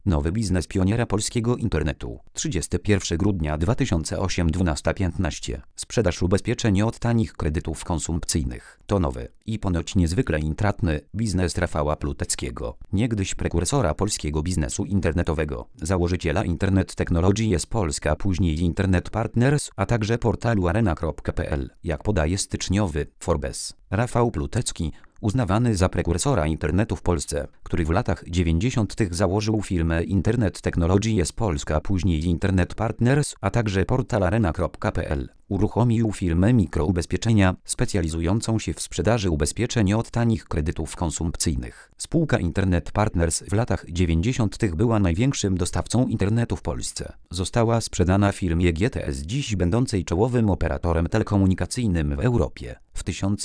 Nowy biznes pioniera polskiego internetu. 31 grudnia 2008 12:15. Sprzedaż ubezpieczeń od tanich kredytów konsumpcyjnych. To nowy i ponoć niezwykle intratny biznes Rafała Pluteckiego, niegdyś prekursora polskiego biznesu internetowego, założyciela Internet Technologies Polska, później Internet Partners, a także portalu arena.pl. Jak podaje styczniowy Forbes, Rafał Plutecki, uznawany za prekursora internetu w Polsce, który w latach 90. założył firmę Internet Technologies Polska, później Internet Partners, a także portal arena.pl. Uruchomił firmę mikroubezpieczenia, specjalizującą się w sprzedaży ubezpieczeń od tanich kredytów konsumpcyjnych. Spółka Internet Partners w latach 90. była największym dostawcą internetu w Polsce. Została sprzedana firmie GTS, dziś będącej czołowym operatorem telekomunikacyjnym w Europie. W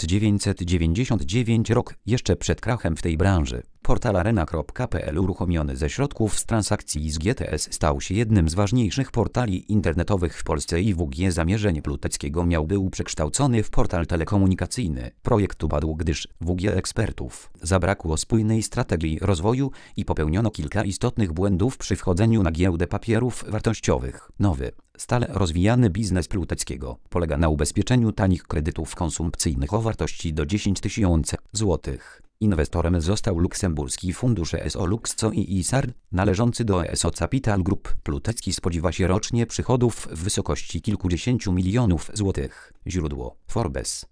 1999 rok, jeszcze przed krachem w tej branży, portal arena.pl uruchomiony ze środków z transakcji z GTS stał się jednym z ważniejszych portali internetowych w Polsce i WG zamierzeń Pluteckiego miał był przekształcony w portal telekomunikacyjny. Projekt upadł, gdyż WG ekspertów zabrakło spójnej strategii rozwoju i popełniono kilka istotnych błędów przy wchodzeniu na giełdę papierów wartościowych. Nowy, stale rozwijany biznes Pluteckiego polega na ubezpieczeniu tanich kredytów konsumpcyjnych o wartości do 10 tysięcy złotych. Inwestorem został luksemburski fundusz ESO Luxco i ISAR, należący do ESO Capital Group. Plutecki spodziewa się rocznie przychodów w wysokości kilkudziesięciu milionów złotych. Źródło: Forbes.